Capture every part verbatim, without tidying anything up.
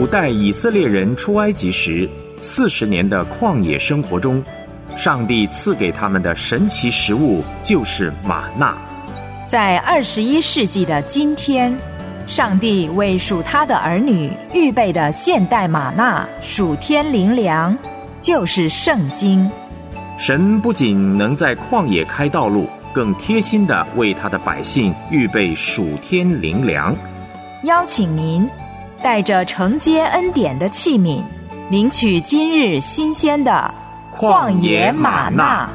古代以色列人出埃及时四十年的旷野生活中，上帝赐给他们的神奇食物就是玛纳。 在二十一世纪的今天，上帝为属他的儿女预备的现代玛纳属天灵粮，就是圣经。 神不仅能在旷野开道路，更贴心地为他的百姓预备属天灵粮。 邀请您带着承接恩典的器皿，领取今日新鲜的旷野玛纳。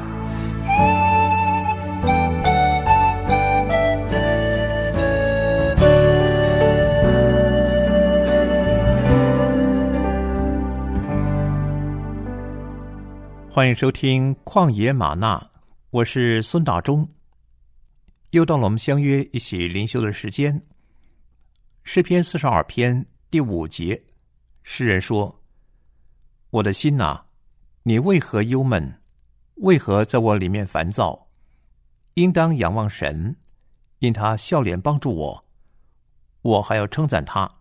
欢迎收听旷野玛纳，我是孙大中。又到了我们相约一起灵修的时间。诗篇四十二篇第五节，诗人说：我的心哪，你为何忧闷？为何在我里面烦躁？应当仰望神，因他笑脸帮助我，我还要称赞他。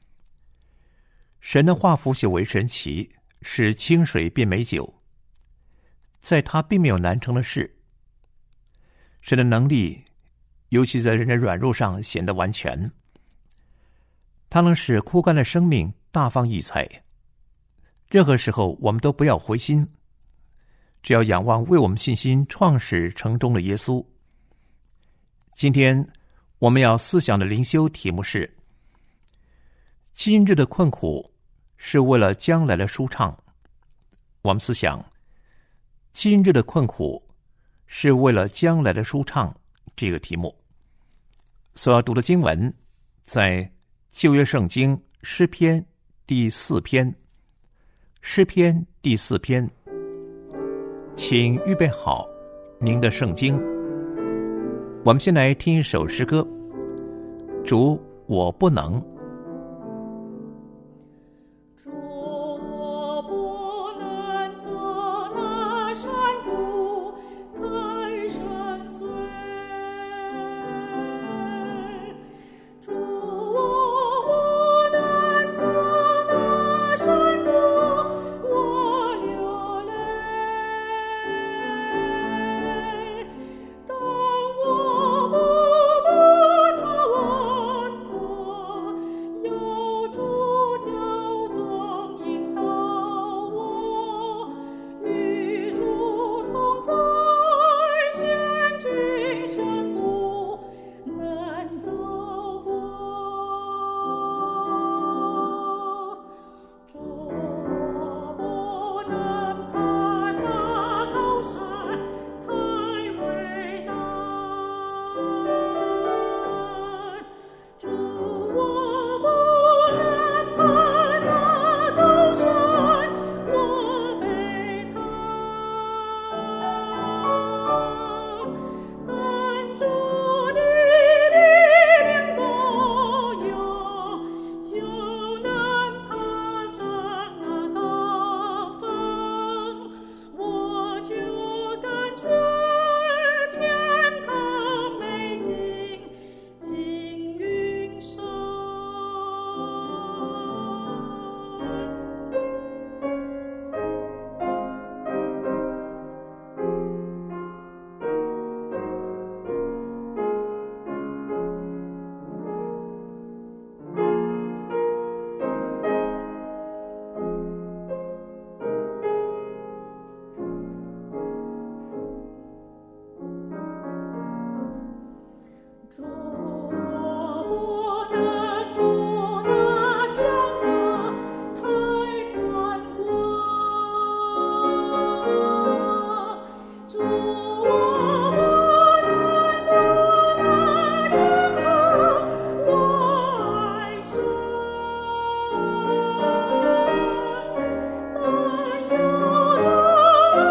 神的话腐朽为神奇，使清水变美酒，在他并没有难成的事。神的能力尤其在人的软弱上显得完全，他能使枯干的生命大放异彩。任何时候我们都不要灰心，只要仰望为我们信心创始成终的耶稣。今天我们要思想的灵修题目是：今日的困苦是为了将来的舒畅。我们思想今日的困苦是为了将来的舒畅这个题目。所要读的经文在旧约圣经诗篇第四篇，诗篇第四篇，请预备好您的圣经。我们先来听一首诗歌，主，我不能。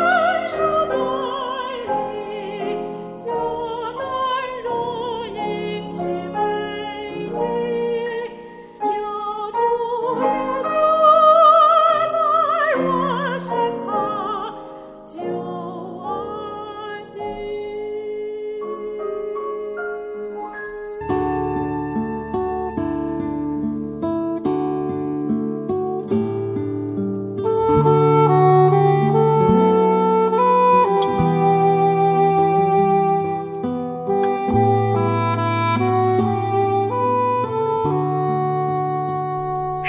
救难如意。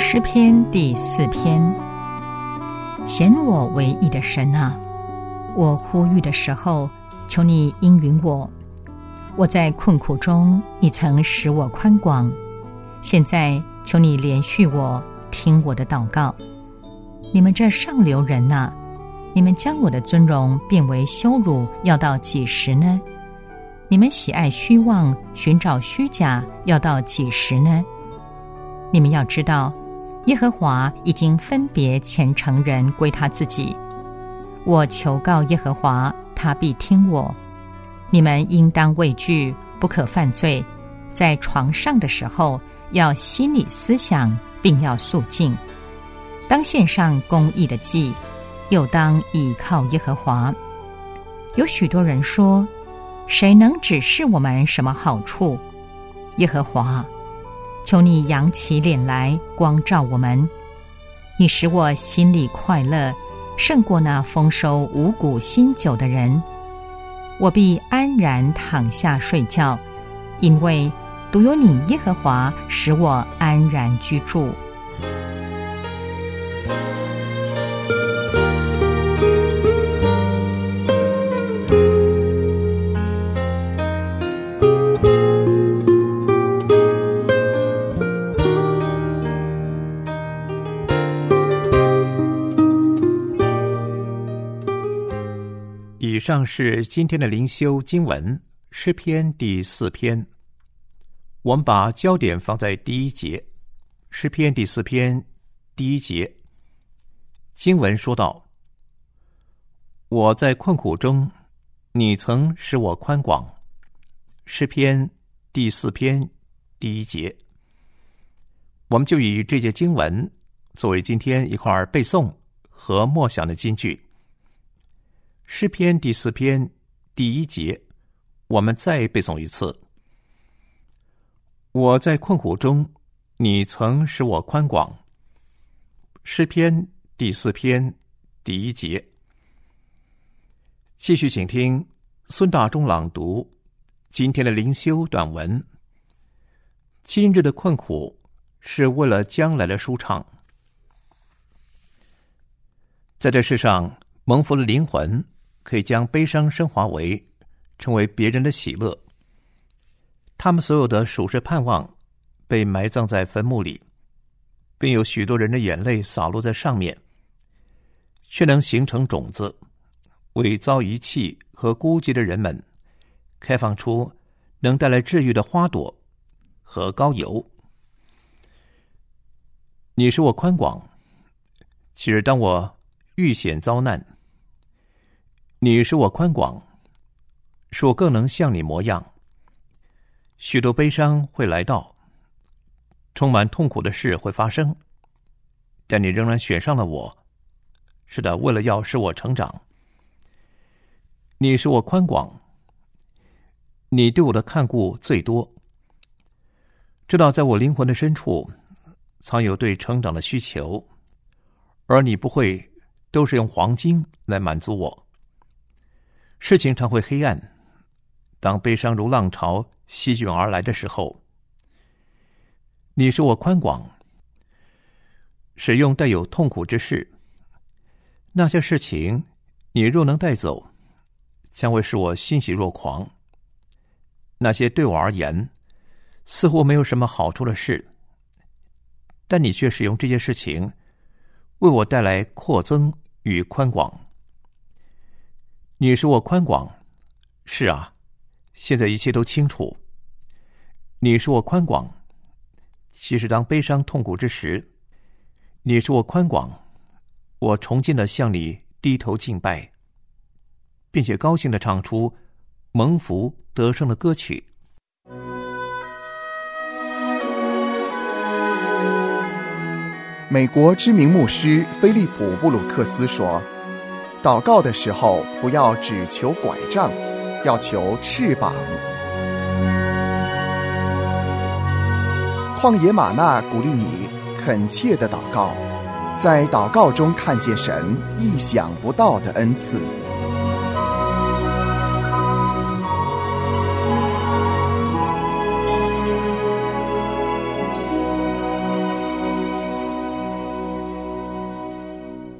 诗篇第四篇。显我为义的神啊，我呼吁的时候，求你应允我。我在困苦中，你曾使我宽广，现在求你怜恤我，听我的祷告。你们这上流人啊，你们将我的尊荣变为羞辱，要到几时呢？你们喜爱虚妄，寻找虚假，要到几时呢？你们要知道，耶和华已经分别虔诚人归他自己。我求告耶和华，他必听我。你们应当畏惧，不可犯罪。在床上的时候，要心里思想，并要肃静。当献上公义的祭，又当倚靠耶和华。有许多人说，谁能指示我们什么好处？耶和华，求你扬起脸来，光照我们。你使我心里快乐，胜过那丰收五谷新酒的人。我必安然躺下睡觉，因为独有你耶和华使我安然居住。 以上是今天的灵修经文，诗篇第四篇。我们把焦点放在第一节，诗篇第四篇第一节。经文说道：我在困苦中，你曾使我宽广。诗篇第四篇第一节。我们就以这节经文作为今天一块儿背诵和默想的金句。诗篇第四篇第一节，我们再背诵一次。我在困苦中，你曾使我宽广。诗篇第四篇第一节。继续请听孙大中朗读今天的灵修短文。今日的困苦是为了将来的舒畅。在这世上，蒙福的灵魂可以将悲伤升华为成为别人的喜乐。他们所有的属世盼望被埋葬在坟墓里，并有许多人的眼泪洒落在上面，却能形成种子，为遭遗弃和孤寂的人们开放出能带来治愈的花朵和膏油。你使我宽广，其实当我遇险遭难，你使我宽广，使我更能像你模样。许多悲伤会来到，充满痛苦的事会发生，但你仍然选上了我，是的，为了要使我成长。你使我宽广，你对我的看顾最多，知道在我灵魂的深处藏有对成长的需求，而你不会都是用黄金来满足我。事情常会黑暗，当悲伤如浪潮席卷而来的时候，你使我宽广，使用带有痛苦之事。那些事情你若能带走，将会使我欣喜若狂。那些对我而言似乎没有什么好处的事，但你却使用这些事情为我带来扩增与宽广。你使我宽广，是啊，现在一切都清楚。你使我宽广，其实当悲伤痛苦之时，你使我宽广，我崇敬地向你低头敬拜，并且高兴地唱出蒙福得胜的歌曲。 美国知名牧师菲利普·布鲁克斯说，祷告的时候不要只求拐杖，要求翅膀。旷野玛纳鼓励你恳切的祷告，在祷告中看见神意想不到的恩赐。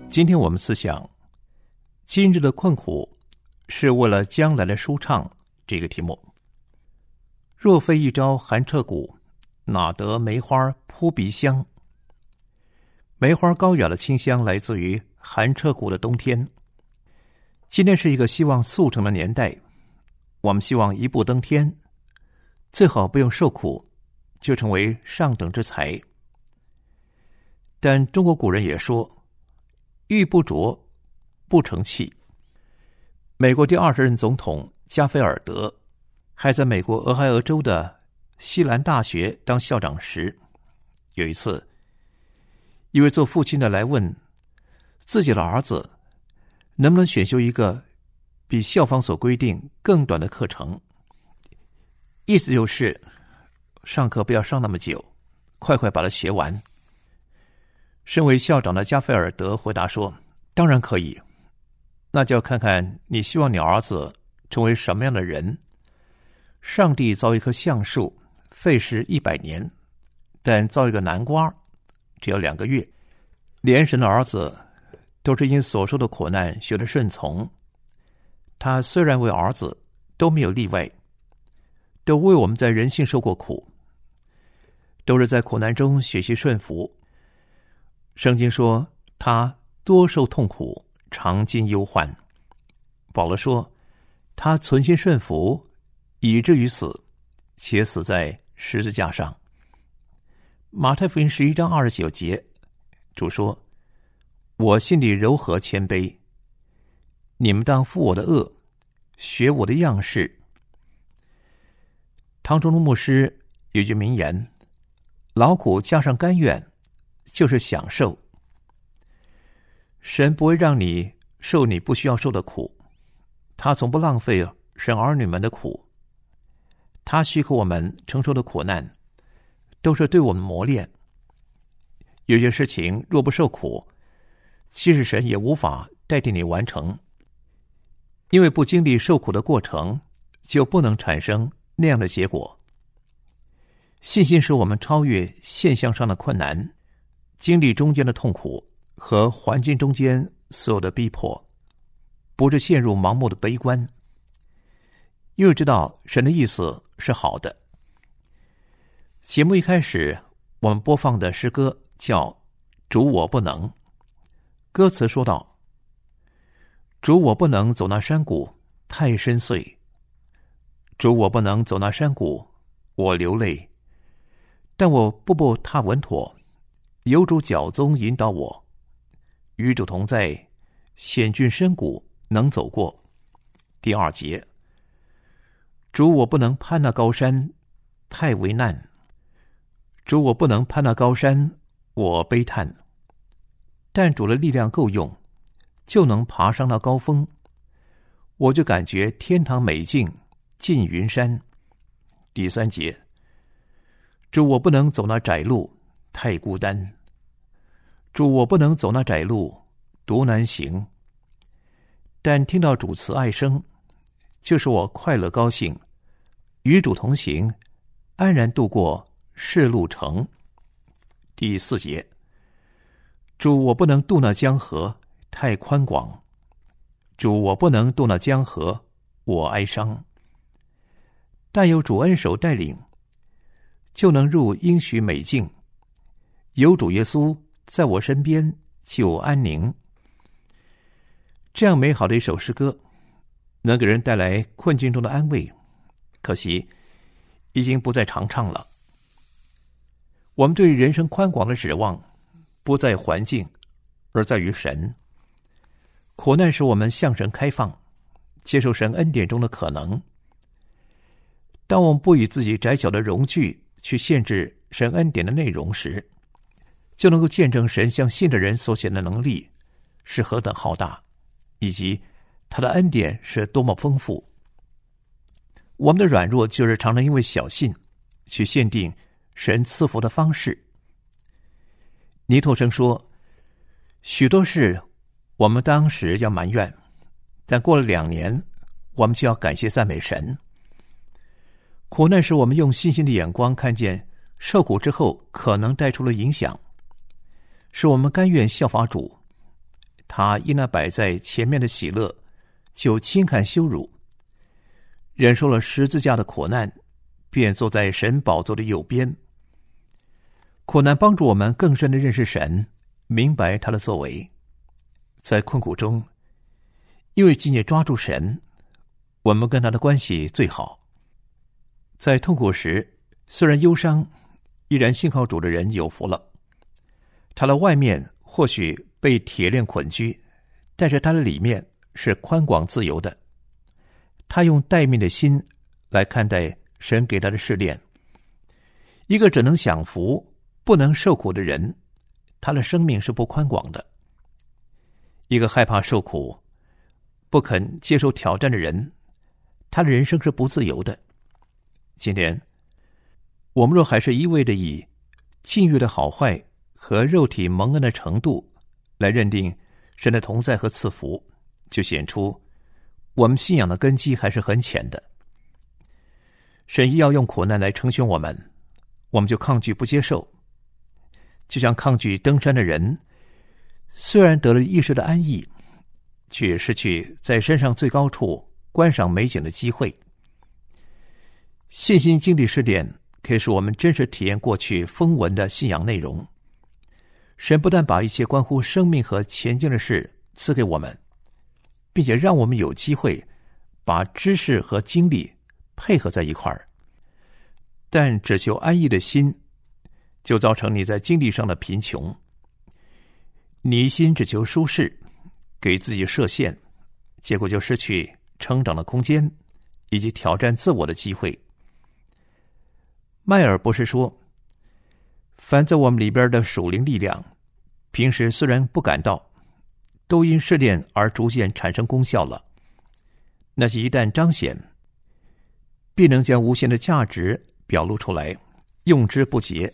今天我们思想今日的困苦是为了将来的舒畅这个题目。若非一朝寒彻骨，哪得梅花扑鼻香。梅花高雅的清香来自于寒彻骨的冬天。今天是一个希望速成的年代，我们希望一步登天，最好不用受苦就成为上等之才。但中国古人也说，玉不琢不成器。美国第二十任总统加菲尔德还在美国俄亥俄州的西兰大学当校长时，有一次一位做父亲的来问自己的儿子能不能选修一个比校方所规定更短的课程，意思就是上课不要上那么久，快快把它学完。身为校长的加菲尔德回答说，当然可以，那就要看看你希望你儿子成为什么样的人。上帝造一棵橡树费时一百年，但造一个南瓜只要两个月。连神的儿子都是因所受的苦难学得顺从，他虽然为儿子，都没有例外，都为我们在人性受过苦，都是在苦难中学习顺服。圣经说他多受痛苦，常经忧患。保罗说他存心顺服，以至于死，且死在十字架上。马太福音十一章二十九节，主说，我心里柔和谦卑，你们当负我的恶，学我的样式。唐中宗牧师有句名言，劳苦加上甘愿就是享受。神不会让你受你不需要受的苦，他从不浪费神儿女们的苦，他许可我们承受的苦难都是对我们磨练。有些事情若不受苦，其实神也无法代替你完成，因为不经历受苦的过程，就不能产生那样的结果。信心使我们超越现象上的困难，经历中间的痛苦和环境中间所有的逼迫，不是陷入盲目的悲观，因为知道神的意思是好的。节目一开始我们播放的诗歌叫主我不能，歌词说道，主我不能走那山谷太深邃，主我不能走那山谷我流泪，但我步步踏稳妥，有主脚踪引导我，与主同在，险峻深谷能走过。第二节，主我不能攀那高山太为难，主我不能攀那高山我悲叹，但主的力量够用，就能爬上那高峰，我就感觉天堂美境近云山。第三节，主我不能走那窄路太孤单，主我不能走那窄路独难行，但听到主慈爱声，就是我快乐高兴，与主同行，安然度过世路程。第四节，主我不能渡那江河太宽广，主我不能渡那江河我哀伤，但有主恩手带领，就能入应许美境，有主耶稣在我身边就安宁。这样美好的一首诗歌，能给人带来困境中的安慰，可惜已经不再常唱了。我们对人生宽广的指望不在环境，而在于神。苦难使我们向神开放，接受神恩典中的可能。当我们不以自己窄小的容具去限制神恩典的内容时，就能够见证神向信的人所显的能力是何等浩大，以及他的恩典是多么丰富。我们的软弱就是常常因为小信去限定神赐福的方式。尼托生说，许多事我们当时要埋怨，但过了两年我们就要感谢赞美神。苦难使我们用信心的眼光看见受苦之后可能带出了影响，使我们甘愿效法主。 他因那摆在前面的喜乐，就轻看羞辱，忍受了十字架的苦难，便坐在神宝座的右边。苦难帮助我们更深地认识神，明白他的作为。在困苦中，因为紧紧抓住神，我们跟他的关系最好。在痛苦时，虽然忧伤，依然信靠主的人有福了。他的外面或许被铁链捆拘，但是他的里面是宽广自由的。他用待命的心来看待神给他的试炼。一个只能享福不能受苦的人，他的生命是不宽广的。一个害怕受苦不肯接受挑战的人，他的人生是不自由的。今天我们若还是一味的以境遇的好坏和肉体蒙恩的程度来认定神的同在和赐福，就显出我们信仰的根基还是很浅的。神要用苦难来成全我们，我们就抗拒不接受。就像抗拒登山的人，虽然得了一时的安逸，却失去在山上最高处观赏美景的机会。信心经历试炼，可以使我们真实体验过去风闻的信仰内容。神不但把一切关乎生命和前进的事赐给我们，并且让我们有机会把知识和经历配合在一块儿。但只求安逸的心，就造成你在经历上的贫穷。你一心只求舒适，给自己设限，结果就失去成长的空间，以及挑战自我的机会。迈尔博士说，凡在我们里边的属灵力量，平时虽然不感到，都因试炼而逐渐产生功效了。那些一旦彰显，必能将无限的价值表露出来，用之不竭。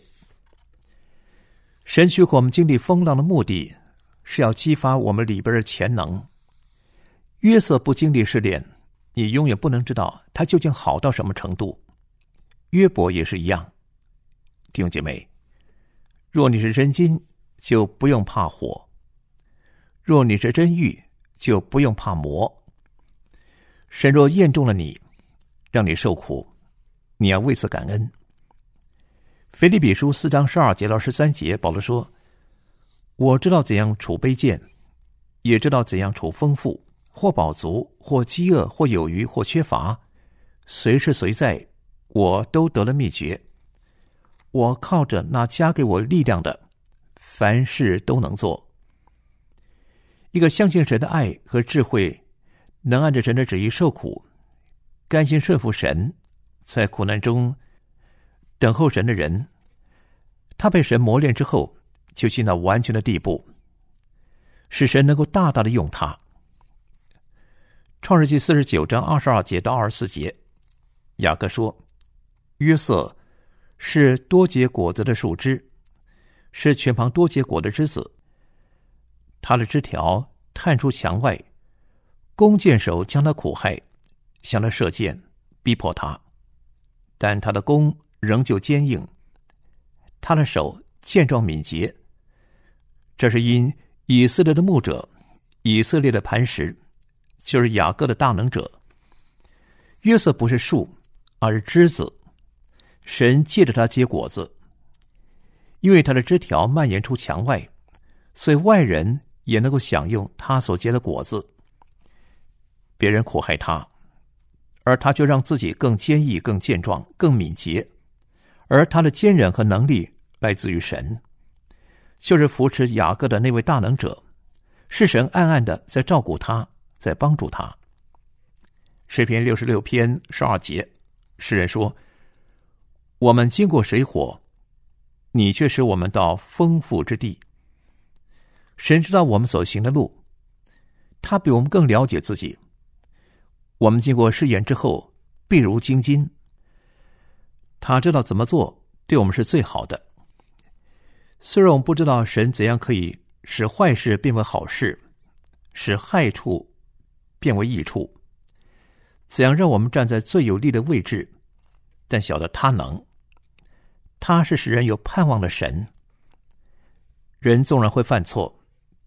神许可我们经历风浪的目的，是要激发我们里边的潜能。约瑟不经历试炼，你永远不能知道他究竟好到什么程度。约伯也是一样。弟兄姐妹，若你是真金，就不用怕火；若你是真玉，就不用怕磨。神若验中了你，让你受苦，你要为此感恩。腓立比书四章十二节到十三节，保罗说，我知道怎样处卑贱，也知道怎样处丰富，或饱足，或饥饿，或有余，或缺乏，随时随在，我都得了秘诀。我靠着那加给我力量的，凡事都能做。一个相信神的爱和智慧，能按着神的旨意受苦，甘心顺服神，在苦难中等候神的人，他被神磨练之后，就进到完全的地步，使神能够大大的用他。创世纪四十九章二十二节到二十四节，雅各说，约瑟是多结果子的树枝，是泉旁多结果的枝子，他的枝条探出墙外，弓箭手将他苦害，向他射箭，逼迫他，但他的弓仍旧坚硬，他的手健壮敏捷。这是因以色列的牧者，以色列的磐石，就是雅各的大能者。约瑟不是树，而是枝子，神借着他结果子。因为他的枝条蔓延出墙外，所以外人也能够享用他所结的果子。别人苦害他，而他却让自己更坚毅、更健壮、更敏捷，而他的坚韧和能力来自于神，就是扶持雅各的那位大能者，是神暗暗的在照顾他，在帮助他。诗篇六十六篇十二节，诗人说，我们经过水火，你却使我们到丰富之地。神知道我们所行的路，他比我们更了解自己。我们经过试验之后，必如精金。他知道怎么做对我们是最好的。虽然我们不知道神怎样可以使坏事变为好事，使害处变为益处，怎样让我们站在最有利的位置，但晓得他能。他是使人有盼望的神。人纵然会犯错，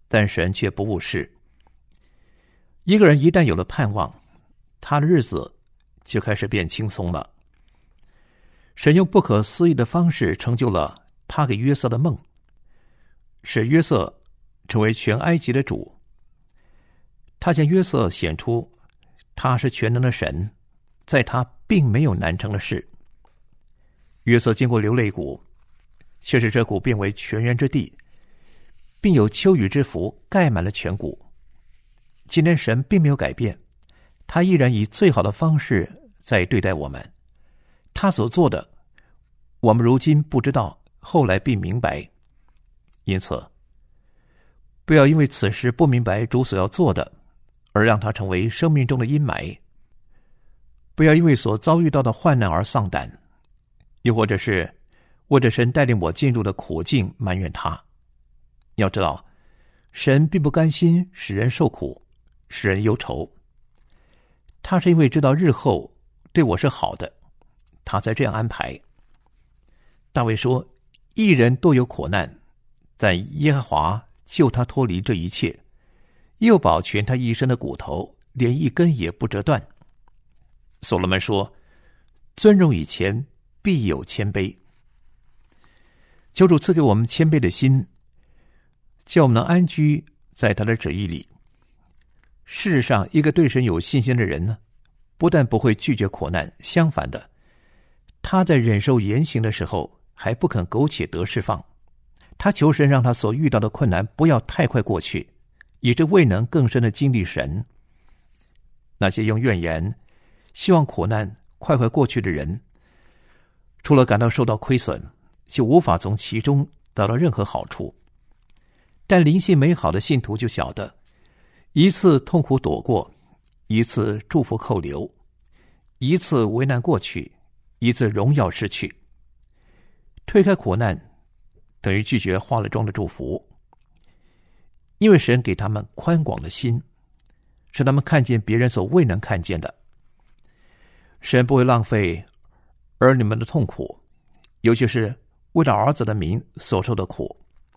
但神却不误事。一个人一旦有了盼望，他的日子就开始变轻松了。神用不可思议的方式成就了他给约瑟的梦，使约瑟成为全埃及的主。他向约瑟显出他是全能的神，在他并没有难成的事。约瑟经过流泪谷，却使这谷变为泉源之地，并有秋雨之福盖满了全谷。今天神并没有改变，他依然以最好的方式在对待我们。他所做的，我们如今不知道，后来必明白。因此，不要因为此时不明白主所要做的，而让它成为生命中的阴霾。不要因为所遭遇到的患难而丧胆，又或者是为着神带领我进入的苦境埋怨他。要知道，神并不甘心使人受苦，使人忧愁。他是因为知道日后对我是好的，他才这样安排。大卫说，一人多有苦难，但耶和华救他脱离这一切，又保全他一身的骨头，连一根也不折断。所罗门说，尊荣以前必有谦卑。求主赐给我们谦卑的心，叫我们能安居在他的旨意里。事实上，一个对神有信心的人呢，不但不会拒绝苦难，相反的，他在忍受严刑的时候还不肯苟且得释放。他求神让他所遇到的困难不要太快过去，以致未能更深的经历神。那些用怨言希望苦难快快过去的人，除了感到受到亏损，就无法从其中得到任何好处。但灵性美好的信徒就晓得，一次痛苦躲过，一次祝福扣留，一次危难过去，一次荣耀失去。推开苦难，等于拒绝化了妆的祝福。因为神给他们宽广的心，使他们看见别人所未能看见的。神不会浪费儿女们的痛苦，尤其是为了儿子的名所受的苦。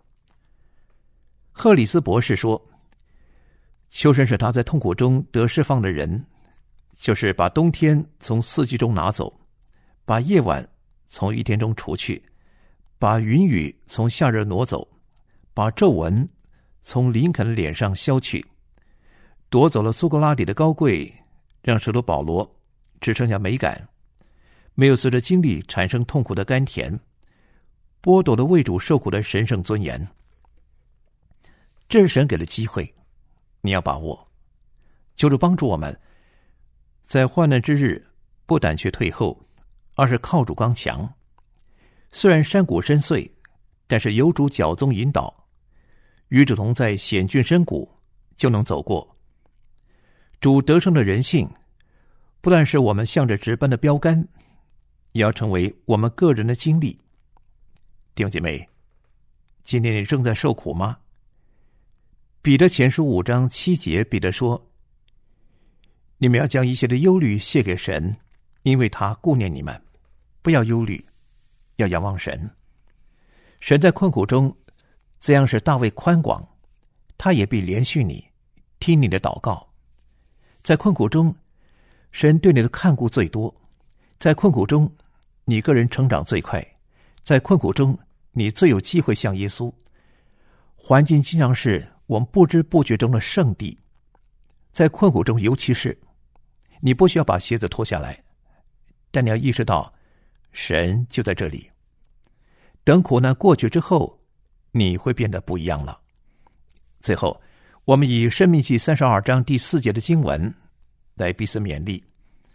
赫里斯博士说，求神使他在痛苦中得释放的人，就是把冬天从四季中拿走，把夜晚从一天中除去，把云雨从夏日挪走，把皱纹从林肯的脸上消去，夺走了苏格拉底的高贵，让使徒保罗只剩下美感，没有随着经历产生痛苦的甘甜，剥夺了为主受苦的神圣尊严。这是神给的机会，你要把握。求主帮助我们，在患难之日不胆怯退后，而是靠主刚强。虽然山谷深邃，但是有主脚踪引导，与主同在险峻深谷就能走过。主得胜的人性，不但是我们向着直奔的标杆，也要成为我们个人的经历。弟兄姐妹，今天你正在受苦吗？彼得前书五章七节，彼得说，你们要将一切的忧虑卸给神，因为他顾念你们。不要忧虑，要仰望神。神在困苦中这样使大卫宽广，他也必连续你，听你的祷告。在困苦中，神对你的看顾最多。在困苦中，你个人成长最快。在困苦中，你最有机会向耶稣。环境经常是我们不知不觉中的圣地。在困苦中，尤其是你不需要把鞋子脱下来，但你要意识到神就在这里。等苦难过去之后，你会变得不一样了。最后，我们以申命记三十二章第四节的经文来彼此勉励。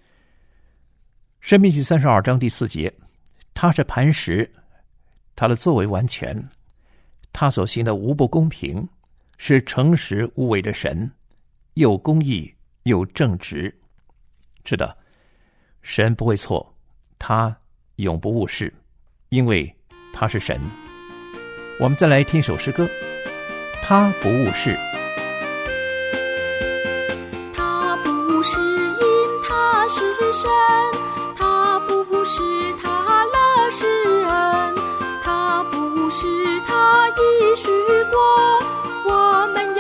申命记三十二章第四节，他是磐石，他的作为完全，他所行的无不公平，是诚实无伪的神，又公义又正直。是的，神不会错，他永不误事，因为他是神。我们再来听一首诗歌，他不误事。 他不是因他是神，他不是他乐世人，他不是他已许过我们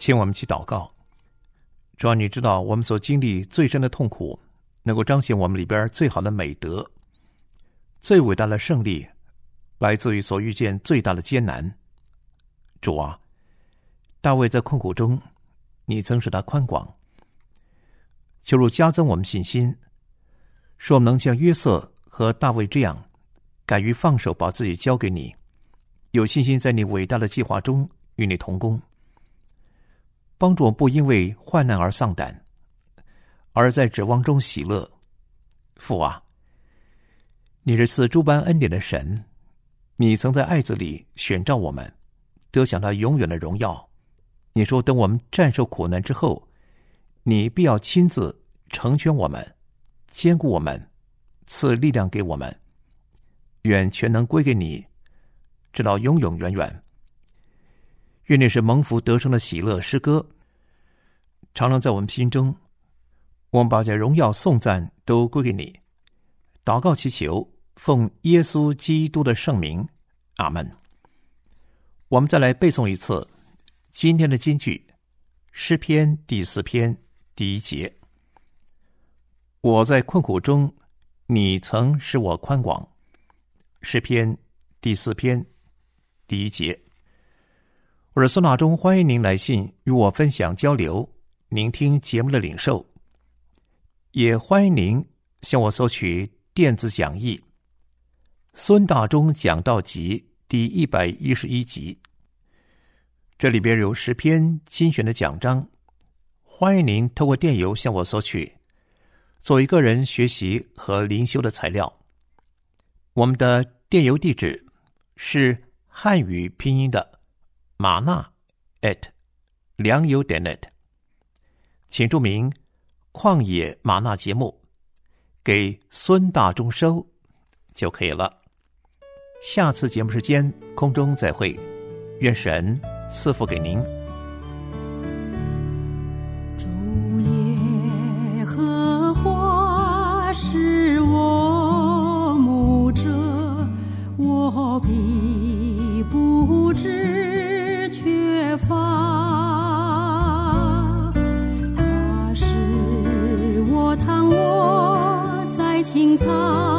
请我们去祷告。主啊，你知道我们所经历最深的痛苦，能够彰显我们里边最好的美德。最伟大的胜利来自于所遇见最大的艰难。主啊，大卫在困苦中，你曾使他宽广。求主加增我们信心，使我们能像约瑟和大卫这样，敢于放手把自己交给你，有信心在你伟大的计划中与你同工。帮助我不因为患难而丧胆，而在指望中喜乐。父啊，你是赐诸般恩典的神，你曾在爱子里选召我们，得享他永远的荣耀。你说等我们战胜苦难之后，你必要亲自成全我们，坚固我们，赐力量给我们。愿全能归给你，直到永永远远。愿你是蒙福得胜的喜乐诗歌，常常在我们心中。我们把这荣耀颂赞都归给你。祷告祈求，奉耶稣基督的圣名，阿们。我们再来背诵一次今天的金句，诗篇第四篇第一节。我在困苦中，你曾使我宽广。诗篇第四篇第一节。我是孙大中，欢迎您来信与我分享交流，聆听节目的领受，也欢迎您向我索取电子讲义孙大中讲道集第一百一十一集，这里边有十篇精选的讲章，欢迎您透过电邮向我索取，作为个人学习和灵修的材料。我们的电邮地址是汉语拼音的玛纳 at 良友点 net， 请注明旷野玛纳节目，给孙大中收就可以了。下次节目时间空中再会，愿神赐福给您。 主耶和华是我牧者，我必不致缺乏。他使我躺卧在青草